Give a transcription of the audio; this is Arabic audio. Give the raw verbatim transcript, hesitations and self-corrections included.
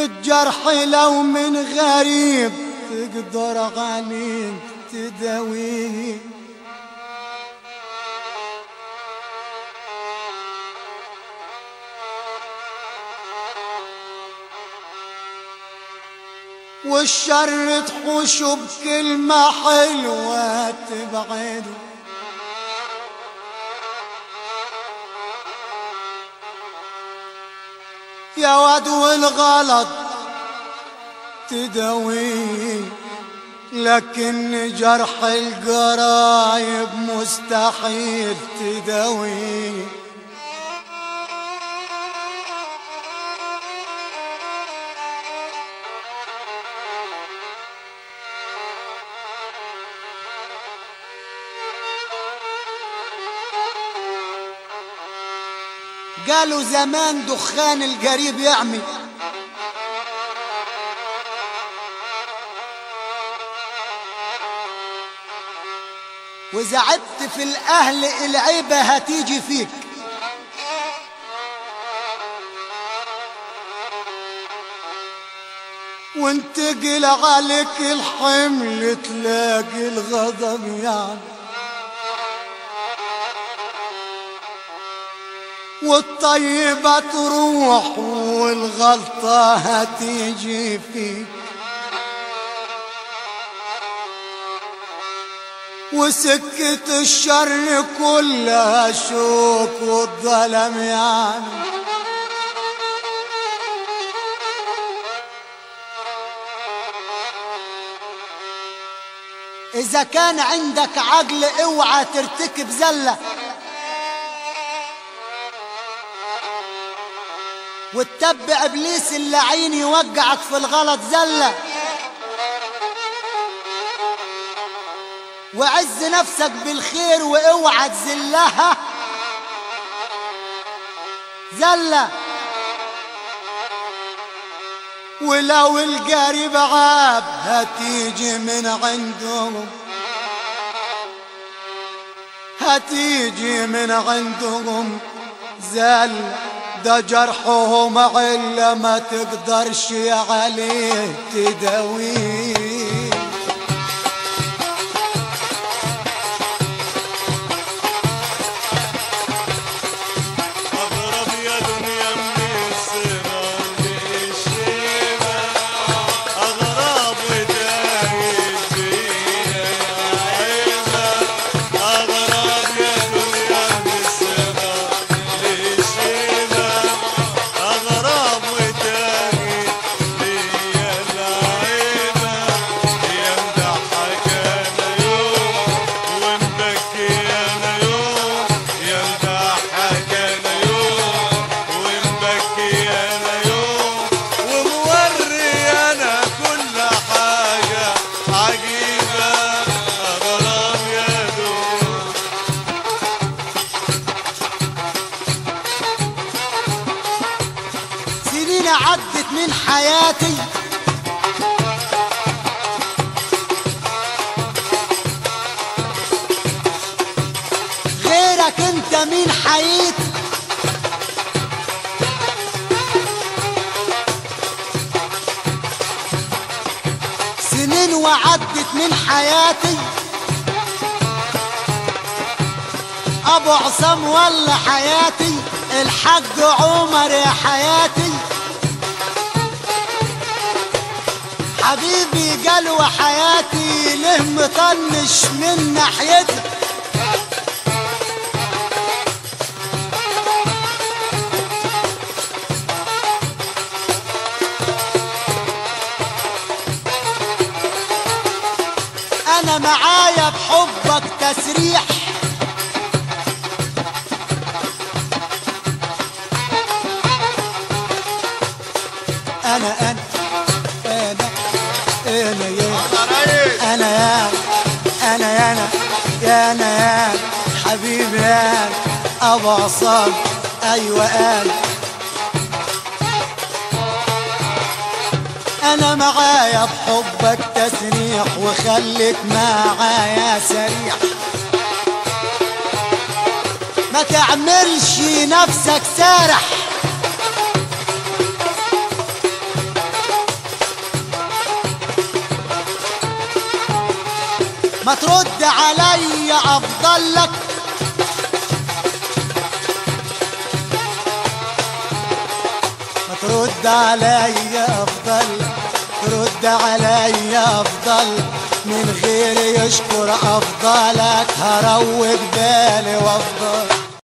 الجرح لو من غريب تقدر عليه تداويه، والشر تحوشه بكلمة حلوة تبعده، يا واد والغلط تداويه، لكن جرح القرايب مستحيل تداويه. قالوا زمان دخان القريب يعمي، وإذا عبت في الأهل العيبة هتيجي فيك، وانتقل عليك الحمل تلاقي الغضب يعني، والطيبة تروح والغلطة هتيجي فيك، وسكة الشر كلها شوك والظلم يعني. إذا كان عندك عقل اوعى ترتكب زلة، وتتبع ابليس اللعين يوقعك في الغلط زلة، وعز نفسك بالخير واوعى تزلها زلة. ولو القريب عاب هتيجي من عندهم، هتيجي من عندهم زلة، ده جرحهم علة ما تقدرش عليه تداويه. عدت من حياتي غيرك انت مين حييت، سنين وعدت من حياتي، ابو عصام ولا حياتي، الحاج عمر يا حياتي، حبيبي قلوة حياتي ليه مطنش من ناحيتي. انا معايا بحبك تسريح، انا انا انا يا انا يا انا يا انا يا انا يا حبيبي يا ابو عصام، ايوه انا انا معايا بحبك تسريح، وخليك معايا سريح، ما تعملش نفسك سارح، ما ترد عليا افضل لك. ما ترد عليا افضل، ترد عليا افضل، من غير يشكر افضلك هروق بالي وافضل.